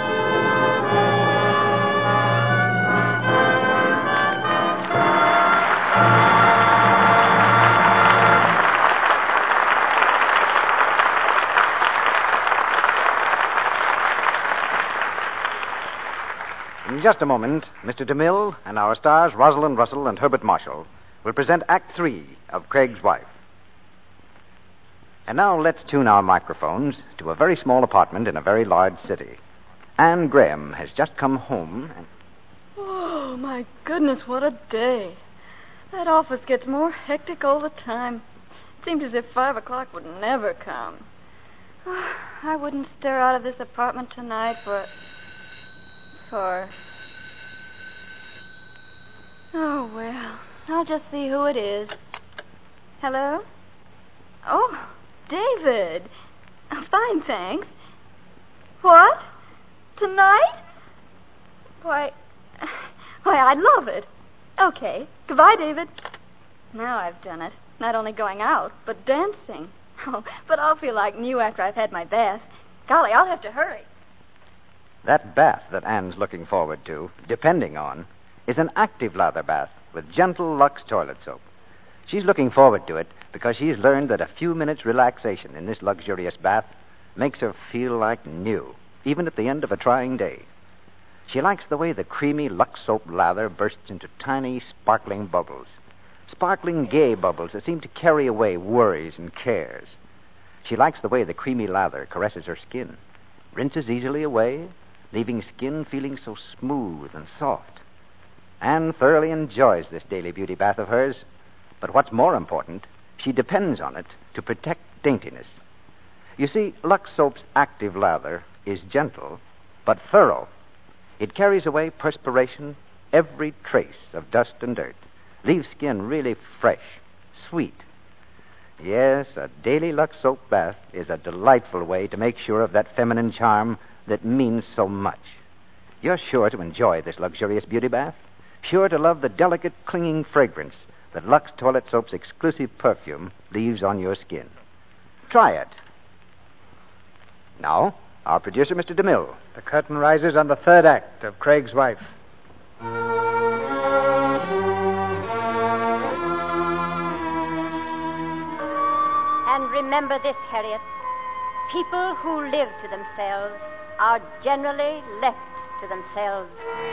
In just a moment, Mr. DeMille and our stars Rosalind Russell and Herbert Marshall will present Act 3 of Craig's Wife. And now let's tune our microphones to a very small apartment in a very large city. Anne Graham has just come home and... Oh, my goodness, what a day. That office gets more hectic all the time. It seems as if 5 o'clock would never come. Oh, I wouldn't stir out of this apartment tonight for... Oh, well, I'll just see who it is. Hello? Oh, David. Fine, thanks. What? Tonight? Why, I'd love it. Okay. Goodbye, David. Now I've done it. Not only going out, but dancing. Oh, but I'll feel like new after I've had my bath. Golly, I'll have to hurry. That bath that Anne's looking forward to, depending on, is an active lather bath with gentle Lux toilet soap. She's looking forward to it because she's learned that a few minutes relaxation in this luxurious bath makes her feel like new, even at the end of a trying day. She likes the way the creamy Lux soap lather bursts into tiny, sparkling bubbles. Sparkling, gay bubbles that seem to carry away worries and cares. She likes the way the creamy lather caresses her skin, rinses easily away, leaving skin feeling so smooth and soft. Anne thoroughly enjoys this daily beauty bath of hers, but what's more important, she depends on it to protect daintiness. You see, Lux soap's active lather is gentle, but thorough. It carries away perspiration, every trace of dust and dirt, leaves skin really fresh, sweet. Yes, a daily Lux soap bath is a delightful way to make sure of that feminine charm that means so much. You're sure to enjoy this luxurious beauty bath, sure to love the delicate, clinging fragrance that Lux toilet soap's exclusive perfume leaves on your skin. Try it. Now, our producer, Mr. DeMille. The curtain rises on the third act of Craig's Wife. And remember this, Harriet. People who live to themselves are generally left to themselves.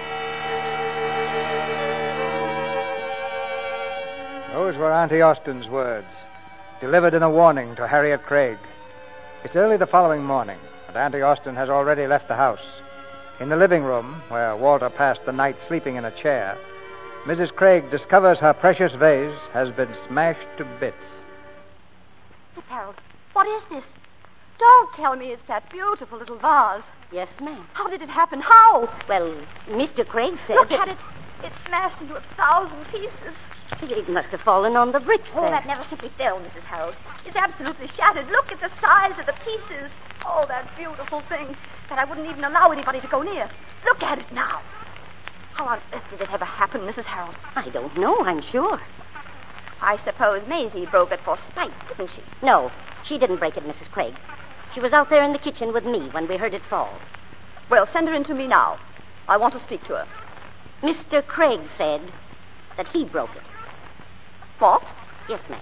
Those were Auntie Austin's words, delivered in a warning to Harriet Craig. It's early the following morning, and Auntie Austin has already left the house. In the living room, where Walter passed the night sleeping in a chair, Mrs. Craig discovers her precious vase has been smashed to bits. Miss Harold, what is this? Don't tell me it's that beautiful little vase. Yes, ma'am. How did it happen? How? Well, Mr. Craig said... Look at it. It's smashed into 1,000 pieces. It must have fallen on the bricks Oh, there. that never simply fell, Mrs. Harold. It's absolutely shattered. Look at the size of the pieces. Oh, that beautiful thing that I wouldn't even allow anybody to go near. Look at it now. How on earth did it ever happen, Mrs. Harold? I don't know, I'm sure. I suppose Maisie broke it for spite, didn't she? No, she didn't break it, Mrs. Craig. She was out there in the kitchen with me when we heard it fall. Well, send her in to me now. I want to speak to her. Mr. Craig said that he broke it. What? Yes, ma'am.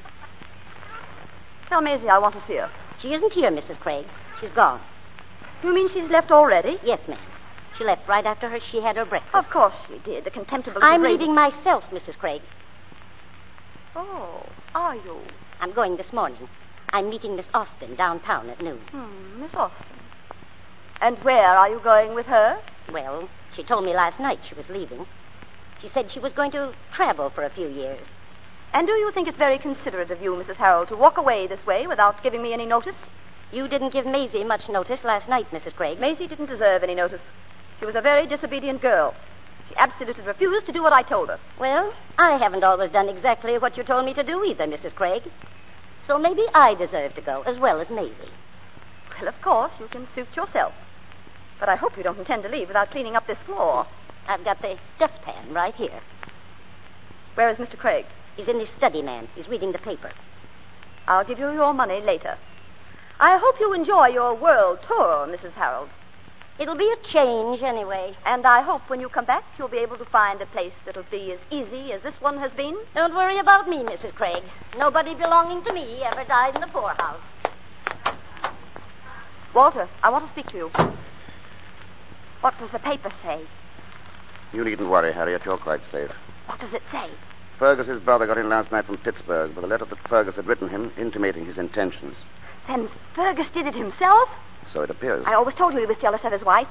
Tell Maisie I want to see her. She isn't here, Mrs. Craig. She's gone. You mean she's left already? Yes, ma'am. She left right after she had her breakfast. Of course she did. The contemptible... I'm leaving myself, Mrs. Craig. Oh, are you? I'm going this morning. I'm meeting Miss Austin downtown at noon. Miss Austin. And where are you going with her? Well, she told me last night she was leaving. She said she was going to travel for a few years. And do you think it's very considerate of you, Mrs. Harold, to walk away this way without giving me any notice? You didn't give Maisie much notice last night, Mrs. Craig. Maisie didn't deserve any notice. She was a very disobedient girl. She absolutely refused to do what I told her. Well, I haven't always done exactly what you told me to do either, Mrs. Craig. So maybe I deserve to go as well as Maisie. Well, of course, you can suit yourself. But I hope you don't intend to leave without cleaning up this floor. I've got the dustpan right here. Where is Mr. Craig? He's in his study, ma'am. He's reading the paper. I'll give you your money later. I hope you enjoy your world tour, Mrs. Harold. It'll be a change anyway. And I hope when you come back, you'll be able to find a place that'll be as easy as this one has been. Don't worry about me, Mrs. Craig. Nobody belonging to me ever died in the poorhouse. Walter, I want to speak to you. What does the paper say? You needn't worry, Harriet. You're quite safe. What does it say? Fergus's brother got in last night from Pittsburgh with a letter that Fergus had written him intimating his intentions. Then Fergus did it himself? So it appears. I always told you he was jealous of his wife.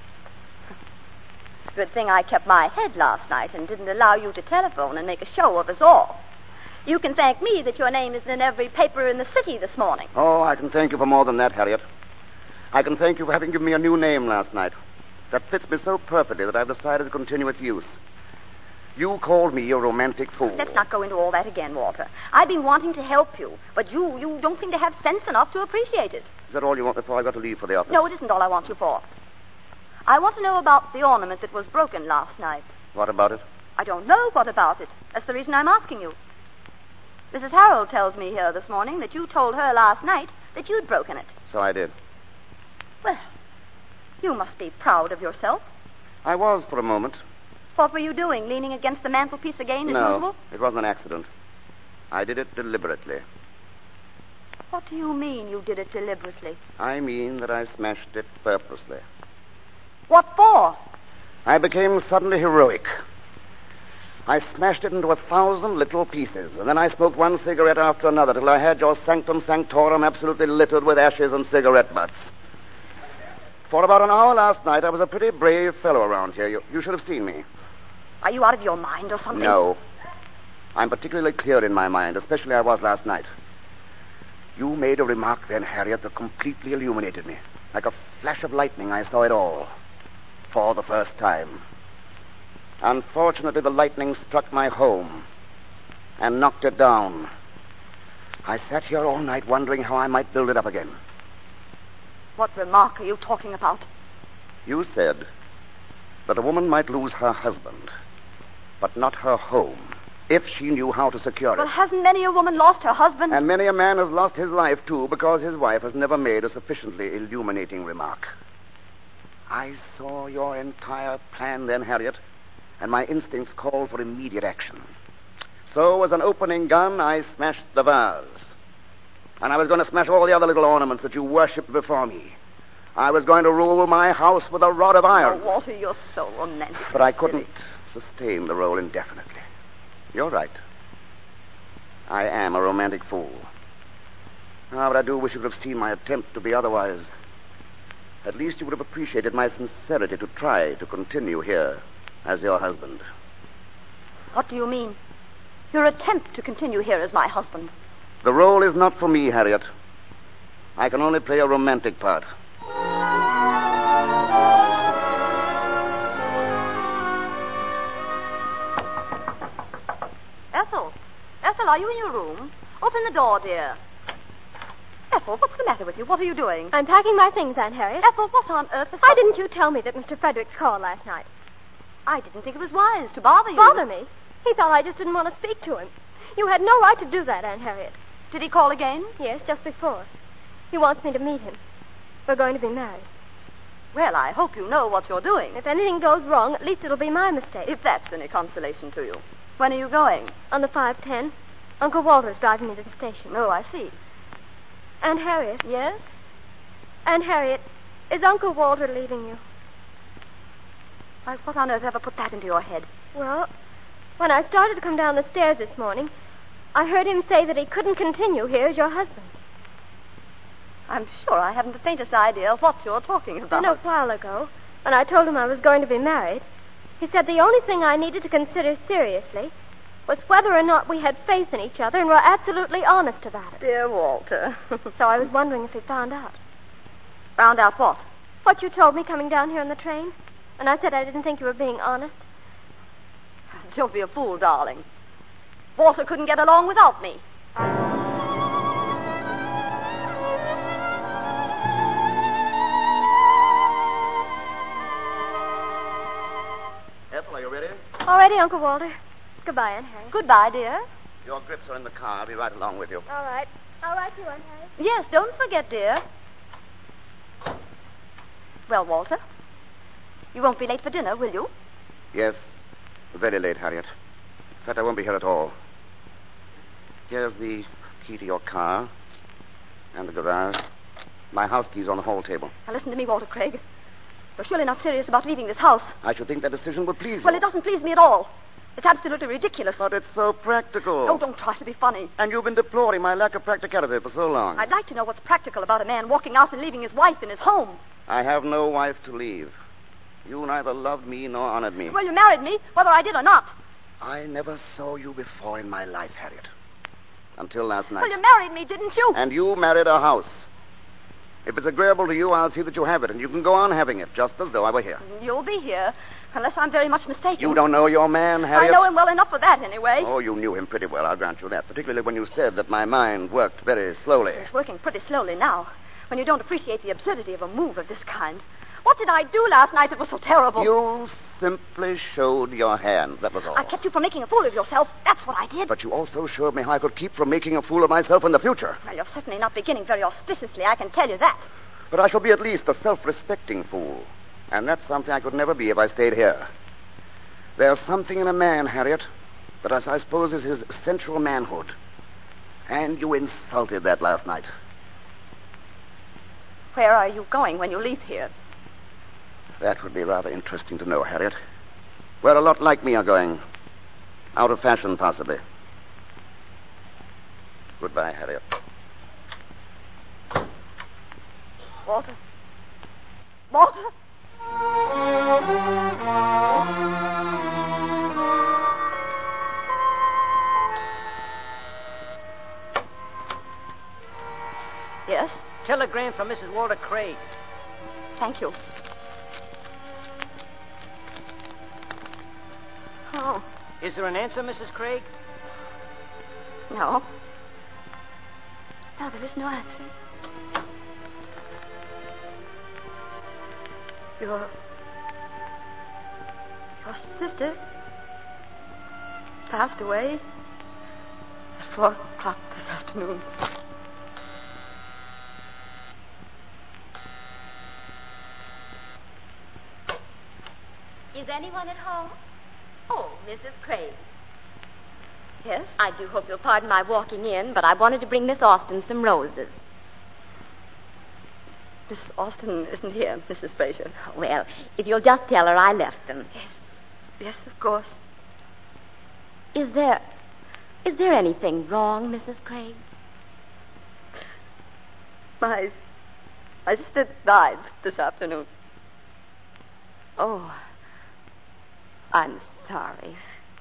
It's a good thing I kept my head last night and didn't allow you to telephone and make a show of us all. You can thank me that your name is in every paper in the city this morning. Oh, I can thank you for more than that, Harriet. I can thank you for having given me a new name last night. That fits me so perfectly that I've decided to continue its use. You called me a romantic fool. Let's not go into all that again, Walter. I've been wanting to help you, but you don't seem to have sense enough to appreciate it. Is that all you want before I've got to leave for the office? No, it isn't all I want you for. I want to know about the ornament that was broken last night. What about it? I don't know what about it. That's the reason I'm asking you. Mrs. Harold tells me here this morning that you told her last night that you'd broken it. So I did. Well, you must be proud of yourself. I was for a moment. What were you doing, leaning against the mantelpiece again as No, usual? it wasn't an accident. I did it deliberately. What do you mean you did it deliberately? I mean that I smashed it purposely. What for? I became suddenly heroic. I smashed it into 1,000 little pieces, and then I smoked one cigarette after another till I had your sanctum sanctorum absolutely littered with ashes and cigarette butts. For about an hour last night, I was a pretty brave fellow around here. You should have seen me. Are you out of your mind or something? No. I'm particularly clear in my mind, especially I was last night. You made a remark then, Harriet, that completely illuminated me. Like a flash of lightning, I saw it all. For the first time. Unfortunately, the lightning struck my home and knocked it down. I sat here all night wondering how I might build it up again. What remark are you talking about? You said that a woman might lose her husband, but not her home, if she knew how to secure it. Well, hasn't many a woman lost her husband? And many a man has lost his life, too, because his wife has never made a sufficiently illuminating remark. I saw your entire plan then, Harriet, and my instincts called for immediate action. So, as an opening gun, I smashed the vase. And I was going to smash all the other little ornaments that you worshipped before me. I was going to rule my house with a rod of iron. Oh, Walter, you're so romantic. But I couldn't sustain the role indefinitely. You're right. I am a romantic fool. Ah, but I do wish you could have seen my attempt to be otherwise. At least you would have appreciated my sincerity to try to continue here as your husband. What do you mean? Your attempt to continue here as my husband? The role is not for me, Harriet. I can only play a romantic part. Ethel! Ethel, are you in your room? Open the door, dear. Ethel, what's the matter with you? What are you doing? I'm packing my things, Aunt Harriet. Ethel, what on earth is... Why didn't you tell me that Mr. Fredericks called last night? I didn't think it was wise to bother you. Bother me? He thought I just didn't want to speak to him. You had no right to do that, Aunt Harriet. Did he call again? Yes, just before. He wants me to meet him. We're going to be married. Well, I hope you know what you're doing. If anything goes wrong, at least it'll be my mistake. If that's any consolation to you. When are you going? On the 5:10. Uncle Walter's driving me to the station. Oh, I see. Aunt Harriet. Yes? Aunt Harriet, is Uncle Walter leaving you? Why, what on earth ever put that into your head? Well, when I started to come down the stairs this morning, I heard him say that he couldn't continue here as your husband. I'm sure I haven't the faintest idea what you're talking about. Then a while ago, when I told him I was going to be married, he said the only thing I needed to consider seriously was whether or not we had faith in each other and were absolutely honest about it. Dear Walter. So I was wondering if he found out. Found out what? What you told me coming down here on the train. And I said I didn't think you were being honest. Don't be a fool, darling. Walter couldn't get along without me. Ethel, are you ready? All ready, Uncle Walter. Goodbye, Aunt Harriet. Goodbye, dear. Your grips are in the car. I'll be right along with you. All right. I'll write you, Aunt Harriet. Yes, don't forget, dear. Well, Walter, you won't be late for dinner, will you? Yes, very late, Harriet. In fact, I won't be here at all. Here's the key to your car and the garage. My house key's on the hall table. Now, listen to me, Walter Craig. You're surely not serious about leaving this house. I should think that decision would please you. Well, it doesn't please me at all. It's absolutely ridiculous. But it's so practical. Oh, don't try to be funny. And you've been deploring my lack of practicality for so long. I'd like to know what's practical about a man walking out and leaving his wife in his home. I have no wife to leave. You neither loved me nor honored me. Well, you married me, whether I did or not. I never saw you before in my life, Harriet. Until last night. Well, you married me, didn't you? And you married a house. If it's agreeable to you, I'll see that you have it, and you can go on having it, just as though I were here. You'll be here, unless I'm very much mistaken. You don't know your man, Harriet? I know him well enough for that, anyway. Oh, you knew him pretty well, I'll grant you that, particularly when you said that my mind worked very slowly. It's working pretty slowly now, when you don't appreciate the absurdity of a move of this kind. What did I do last night that was so terrible? You simply showed your hand, that was all. I kept you from making a fool of yourself. That's what I did. But you also showed me how I could keep from making a fool of myself in the future. Well, you're certainly not beginning very auspiciously, I can tell you that. But I shall be at least a self-respecting fool. And that's something I could never be if I stayed here. There's something in a man, Harriet, that I suppose is his essential manhood. And you insulted that last night. Where are you going when you leave here? That would be rather interesting to know, Harriet. Where a lot like me are going. Out of fashion, possibly. Goodbye, Harriet. Walter? Walter? Yes? Telegram from Mrs. Walter Craig. Thank you. Oh. Is there an answer, Mrs. Craig? No. No, there is no answer. Your sister passed away at 4 o'clock this afternoon. Is anyone at home? Oh, Mrs. Craig. Yes? I do hope you'll pardon my walking in, but I wanted to bring Miss Austin some roses. Miss Austin isn't here, Mrs. Fraser. Well, if you'll just tell her I left them. Yes, of course. Is there anything wrong, Mrs. Craig? My sister died this afternoon. Oh, I'm sorry.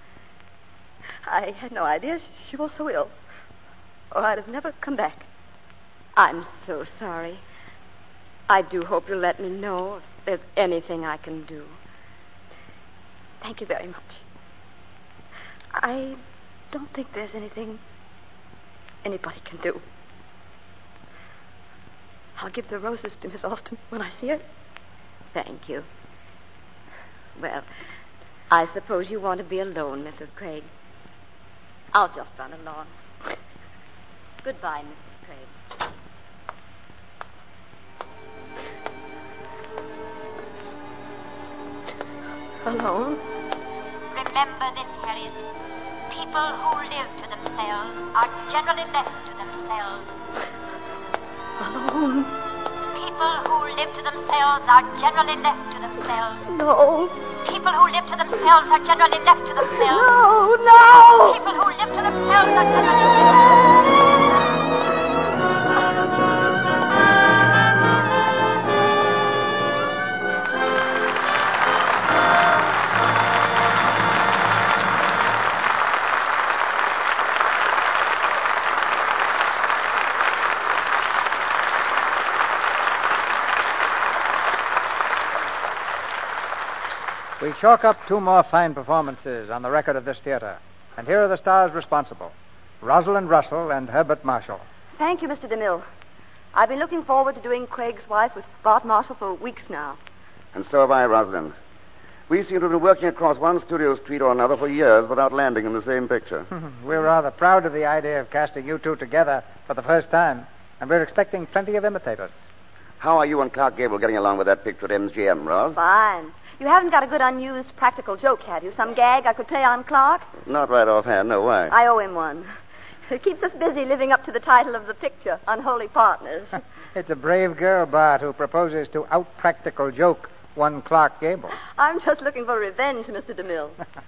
I had no idea she was so ill, or I'd have never come back. I'm so sorry. I do hope you'll let me know if there's anything I can do. Thank you very much. I don't think there's anything anybody can do. I'll give the roses to Miss Austin when I see her. Thank you. Well, I suppose you want to be alone, Mrs. Craig. I'll just run along. Goodbye, Mrs. Craig. Alone? Remember this, Harriet. People who live to themselves are generally left to themselves. Alone? People who live to themselves are generally left to themselves. No. People who live to themselves are generally left to themselves. No. People who live to themselves are generally left to themselves. We chalk up 2 more fine performances on the record of this theater. And here are the stars responsible. Rosalind Russell and Herbert Marshall. Thank you, Mr. DeMille. I've been looking forward to doing Craig's Wife with Bart Marshall for weeks now. And so have I, Rosalind. We seem to have been working across one studio street or another for years without landing in the same picture. We're rather proud of the idea of casting you 2 together for the first time, and we're expecting plenty of imitators. How are you and Clark Gable getting along with that picture at MGM, Ros? Fine. You haven't got a good unused practical joke, have you? Some gag I could play on Clark? Not right offhand, no. Why? I owe him one. It keeps us busy living up to the title of the picture, Unholy Partners. It's a brave girl, Bart, who proposes to out-practical joke one Clark Gable. I'm just looking for revenge, Mr. DeMille.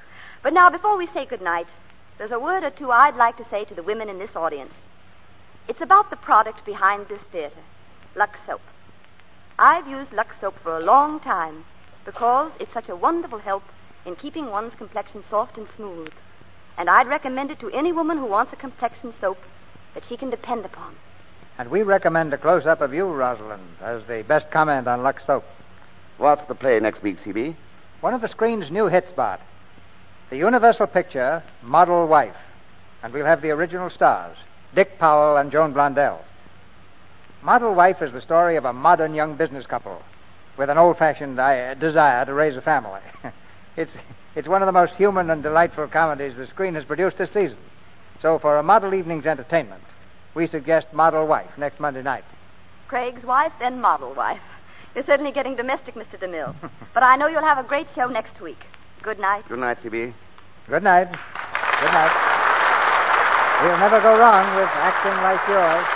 But now, before we say goodnight, there's a word or two I'd like to say to the women in this audience. It's about the product behind this theater, Lux Soap. I've used Lux Soap for a long time because it's such a wonderful help in keeping one's complexion soft and smooth. And I'd recommend it to any woman who wants a complexion soap that she can depend upon. And we recommend a close-up of you, Rosalind, as the best comment on Lux Soap. What's the play next week, C.B.? One of the screen's new hits, Bart. The Universal picture, Model Wife. And we'll have the original stars, Dick Powell and Joan Blondell. Model Wife is the story of a modern young business couple with an old-fashioned desire to raise a family. It's one of the most human and delightful comedies the screen has produced this season. So for a model evening's entertainment, we suggest Model Wife next Monday night. Craig's wife, then Model Wife. You're certainly getting domestic, Mr. DeMille. But I know you'll have a great show next week. Good night. Good night, C.B. Good night. Good night. We'll never go wrong with acting like yours.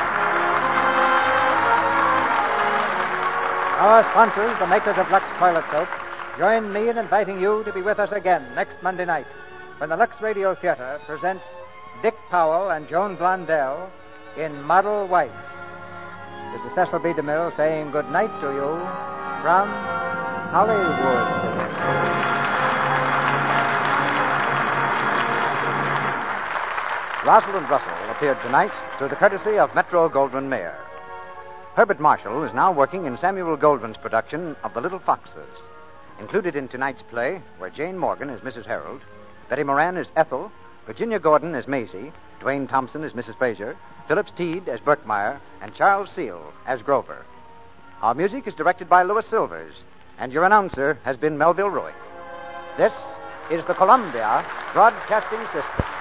Our sponsors, the makers of Lux Toilet Soap, join me in inviting you to be with us again next Monday night when the Lux Radio Theater presents Dick Powell and Joan Blondell in Model Wife. This is Cecil B. DeMille saying good night to you from Hollywood. Rosalind Russell appeared tonight through the courtesy of Metro-Goldwyn-Mayer. Herbert Marshall is now working in Samuel Goldwyn's production of The Little Foxes. Included in tonight's play were Jane Morgan as Mrs. Harold, Betty Moran as Ethel, Virginia Gordon as Maisie, Dwayne Thompson as Mrs. Fraser, Phillips Teed as Berkmeyer, and Charles Seal as Grover. Our music is directed by Louis Silvers, and your announcer has been Melville Ruick. This is the Columbia Broadcasting System.